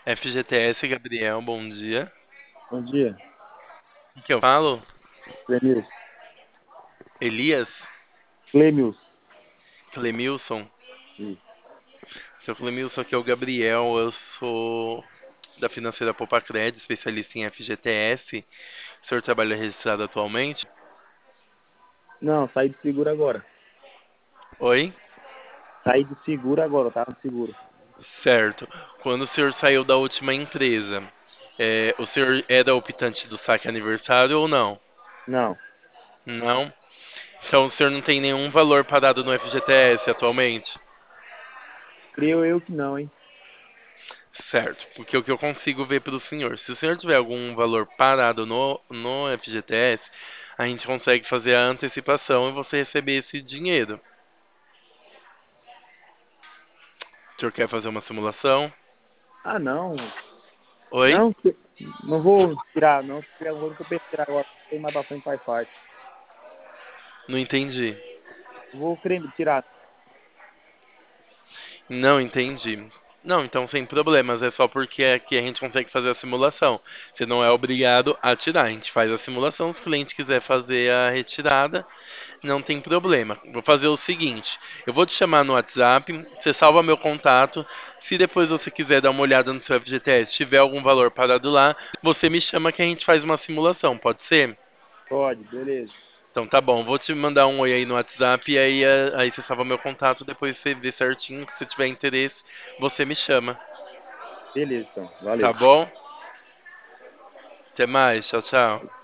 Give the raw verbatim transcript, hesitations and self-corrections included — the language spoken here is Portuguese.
F G T S, Gabriel, bom dia. Bom dia, O que eu falo? Clemilson. Elias? Clemilson. Clemilson? Isso. Seu Clemilson, aqui é o Gabriel, eu sou da financeira Popacred, especialista em F G T S. O senhor trabalha registrado atualmente? Não, saí do seguro agora. Oi? Saí do seguro agora, tá no seguro. Certo. Quando o senhor saiu da última empresa, é, o senhor era optante do saque aniversário ou não? Não, Não? Então o senhor não tem nenhum valor parado no F G T S atualmente? creio eu que não, hein? Certo, porque o que eu consigo ver para o senhor, se o senhor tiver algum valor parado no, no F G T S, a gente consegue fazer a antecipação e você receber esse dinheiro. O senhor quer fazer uma simulação? Ah, não. Oi? Não, que- não vou tirar, não. Se eu vou que eu tirar agora, tem mais bastante faz parte. Não entendi. Vou querer tirar. Não entendi. Não, então sem problemas, é só porque aqui a gente consegue fazer a simulação. Você não é obrigado a tirar, a gente faz a simulação, se o cliente quiser fazer a retirada, não tem problema. Vou fazer o seguinte, eu vou te chamar no WhatsApp, você salva meu contato, se depois você quiser dar uma olhada no seu F G T S, tiver algum valor parado lá, você me chama que a gente faz uma simulação, pode ser? Pode, beleza. Então tá bom, vou te mandar um oi aí no WhatsApp e aí, eh, aí você salva meu contato, depois você vê certinho, se tiver interesse, você me chama. Beleza, então. Tá Valeu. bom? Até mais, tchau, tchau.